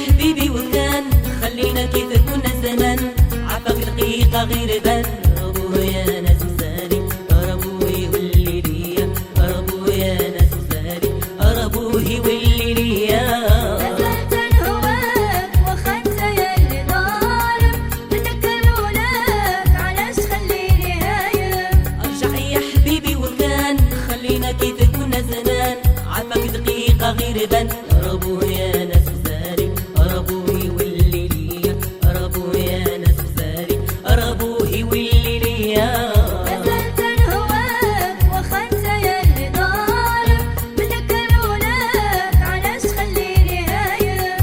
حبيبي وكان خلينا كيف كنا زمان عفاك دقيقة غير بان ربو يا ناس مسالي ربو يولي ليا ربو يا ناس مسالي ربو يولي ليا نزلت الهواك وخدت يلي ظالم بتكلونك علاش خليني هايم ارجع يا حبيبي وكان خلينا كيف كنا زمان عفاك دقيقة غير بان ربو يا ناس مسالي ربو يولي ليا ربو يا ناس مسالي ربو يولي ليا نزلت الهواك وخدت يلي ظالم بتكلونك علاش خليني هايم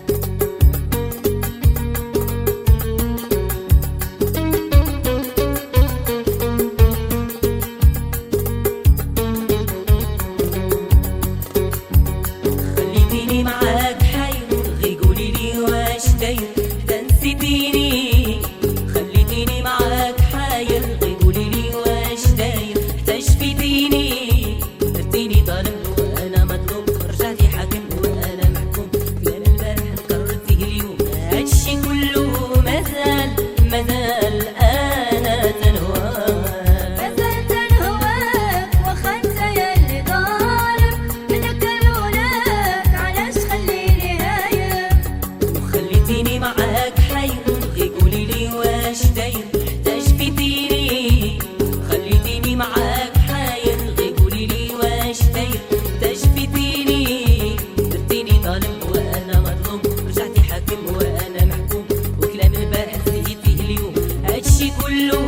خليتيني معاك حير غي قولي لي واش داير تنسيتيني خليتيني معاك حاير غي قولي لي واش داير تشفيتيني درتيني ظالم وانا مظلوم رجعتي حاكم وانا محكوم كلام البارح قررتيه اليوم هادشي كله مازال انا تنهواك نزلت الهواك وخدت يلي ظالم بتكلونك علاش خليني هايم وخليتيني معاك حير غي قولي لي واش داير تشفيتيني خليتيني معاك حاير غي قولي لي واش داير تشفيتيني درتيني ظالم وانا مظلوم رجعتي حاكم وانا محكوم وكلام البارح زيدتيه اليوم هادشي كله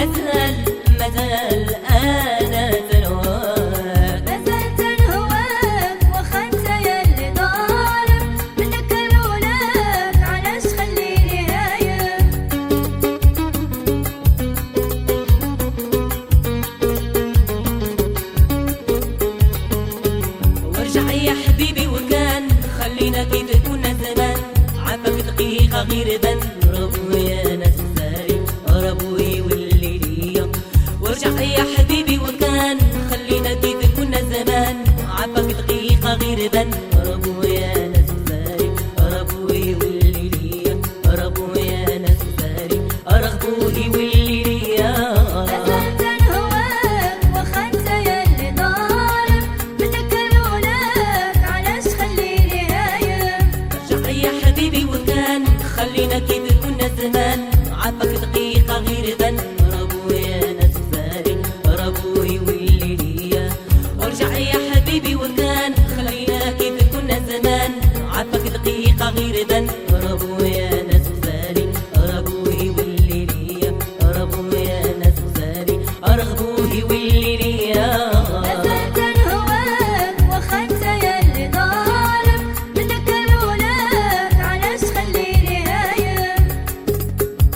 مازال انا تنهواك نزلت الهواك وخدت يلي ظالم بتكلونك علاش خليني هايم وارجع يا حبيبي وكان خلينا كيف كنا زمان عفاك دقيقة غير بان ربو يا ناس مسالي ربو يولي ليا وارجع يا حبيبي وكان خلينا كيف كنا زمان عفاك دقيقة غير بان ربو يا ناس مسالي ربو يولي ليا ربو يا ناس مسالي ربو يولي ليا نزلت الهواك وخدت يلي ظالم بتكلونك علاش خليني هايم ارجع يا حبيبي وكان خلينا كيف كنا زمان عفاك دقيقة غير بان ربو يا ناس مسالي ربو يولي ليا ارجع يا حبيبي وكان خلينا كيف كنا زمان عفاك دقيقة غير بان ربو يا ناس مسالي ربو يولي ليا ربو يا ناس مسالي ربو يولي ليا نزلت الهواك وخدت يلي ظالم بتكلونك علاش خليني هايم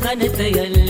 واخا انت يلي